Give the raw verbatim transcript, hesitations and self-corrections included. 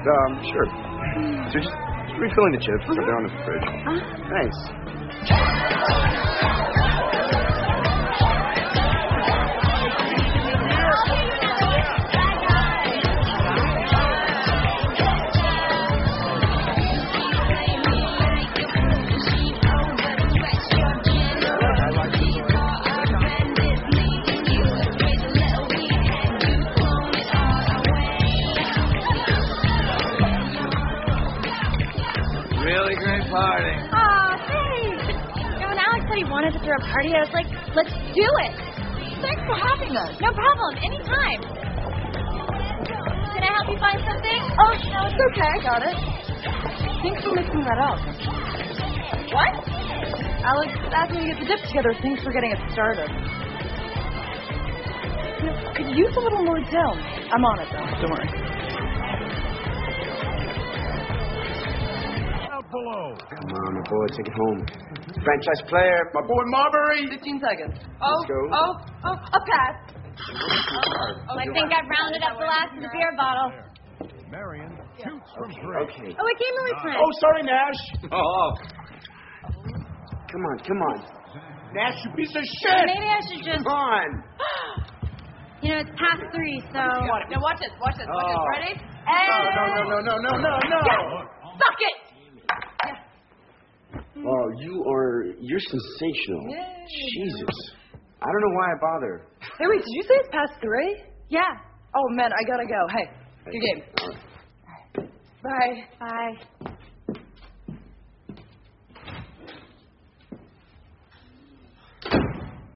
Um, sure. So just, just refilling the chips. They're down in the fridge. Uh-huh. Thanks. Really great party. Aw, thanks. You know, when Alex said he wanted to throw a party, I was like, let's do it. Thanks for having us. No problem. Anytime. Can I help you find something? Oh, no, it's okay. I got it. Thanks for mixing that up. What? Alex asked me to get the dip together. Thanks for getting it started. You know, could use a little more dough. I'm on it, though. Don't worry. Below. Come on, my boy, take it home. Franchise player, my boy Marbury. Fifteen seconds. Oh, Let's go. oh, oh, a pass. Oh, I think I've rounded up the last of the beer bottle. Marion shoots from Okay, three. okay. Oh, it came in return. Oh, sorry, Nash. Oh. Come on, come on. Nash, you piece of shit. Maybe I should just... Come on. You know, it's past three, so... Now watch this, watch this, watch this. Oh. Ready? No, no, no, no, no, no, no, no. Suck it! Oh, you are, you're sensational. Yay. Jesus. I don't know why I bother. Hey, wait, did you say it's past three? Yeah. Oh, man, I gotta go. Hey, good game. All right. Bye. Bye.